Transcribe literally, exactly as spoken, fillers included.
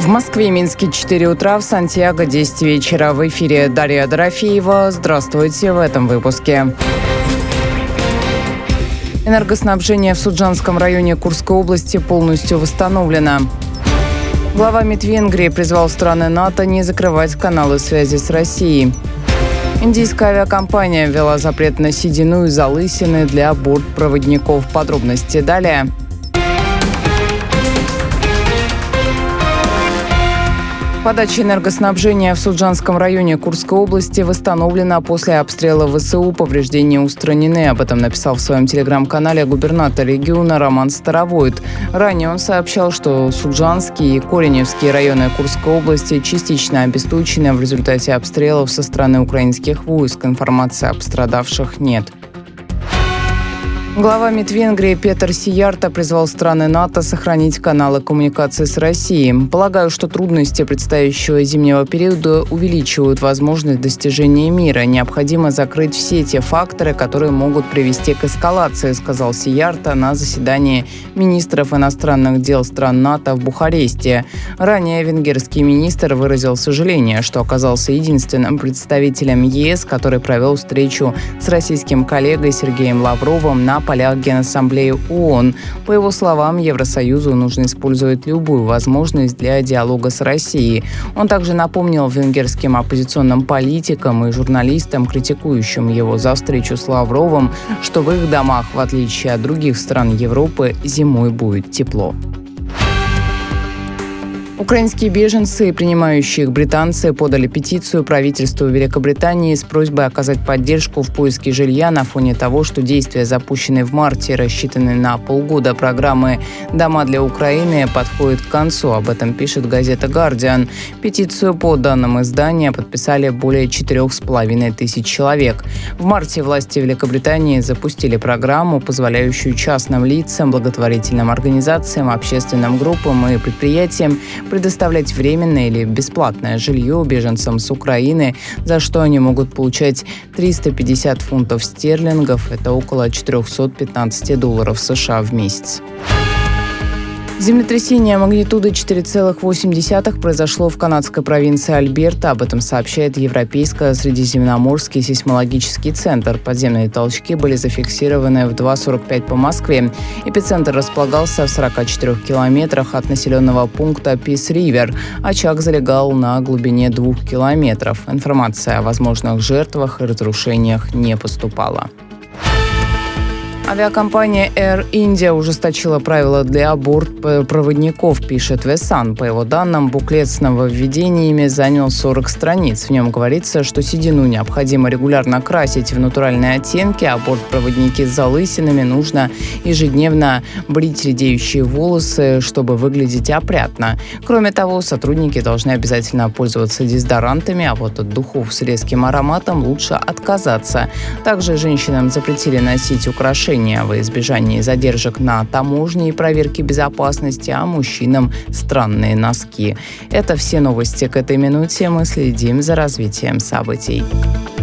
В Москве и Минске четыре утра, в Сантьяго десять вечера. В эфире Дарья Дорофеева. Здравствуйте в этом выпуске. Энергоснабжение в Суджанском районе Курской области полностью восстановлено. Глава МИД Венгрии призвал страны НАТО не закрывать каналы связи с Россией. Индийская авиакомпания ввела запрет на седину и залысины для бортпроводников. Подробности далее. Подача энергоснабжения в Суджанском районе Курской области восстановлена после обстрела ВСУ. Повреждения устранены. Об этом написал в своем телеграм-канале губернатор региона Роман Старовойт. Ранее он сообщал, что Суджанский и Кореневский районы Курской области частично обесточены в результате обстрелов со стороны украинских войск. Информации о пострадавших нет. Глава МИД Венгрии Петер Сиярто призвал страны НАТО сохранить каналы коммуникации с Россией. Полагаю, что трудности предстоящего зимнего периода увеличивают возможность достижения мира. Необходимо закрыть все те факторы, которые могут привести к эскалации, сказал Сиярто на заседании министров иностранных дел стран НАТО в Бухаресте. Ранее венгерский министр выразил сожаление, что оказался единственным представителем ЕС, который провел встречу с российским коллегой Сергеем Лавровым на полях Генассамблеи ООН. По его словам, Евросоюзу нужно использовать любую возможность для диалога с Россией. Он также напомнил венгерским оппозиционным политикам и журналистам, критикующим его за встречу с Лавровым, что в их домах, в отличие от других стран Европы, зимой будет тепло. Украинские беженцы и принимающие их британцы подали петицию правительству Великобритании с просьбой оказать поддержку в поиске жилья на фоне того, что действия, запущенные в марте, рассчитанные на полгода программы «Дома для Украины», подходят к концу. Об этом пишет газета «Гардиан». Петицию по данным издания подписали более четырех с половиной тысяч человек. В марте власти Великобритании запустили программу, позволяющую частным лицам, благотворительным организациям, общественным группам и предприятиям предоставлять временное или бесплатное жилье беженцам с Украины, за что они могут получать триста пятьдесят фунтов стерлингов, это около четыреста пятнадцать долларов США в месяц. Землетрясение магнитудой четыре целых восемь десятых произошло в канадской провинции Альберта. Об этом сообщает Европейско-Средиземноморский сейсмологический центр. Подземные толчки были зафиксированы в два сорок пять по Москве. Эпицентр располагался в сорока четырёх километрах от населенного пункта Пис-Ривер. Очаг залегал на глубине двух километров. Информация о возможных жертвах и разрушениях не поступала. Авиакомпания Air India ужесточила правила для бортпроводников, пишет The Sun. По его данным, буклет с нововведениями занял сорок страниц. В нем говорится, что седину необходимо регулярно красить в натуральные оттенки, а бортпроводники с залысинами нужно ежедневно брить редеющие волосы, чтобы выглядеть опрятно. Кроме того, сотрудники должны обязательно пользоваться дезодорантами, а вот от духов с резким ароматом лучше отказаться. Также женщинам запретили носить украшения во избежание задержек на таможне и проверке безопасности, а мужчинам странные носки. Это все новости к этой минуте. Мы следим за развитием событий.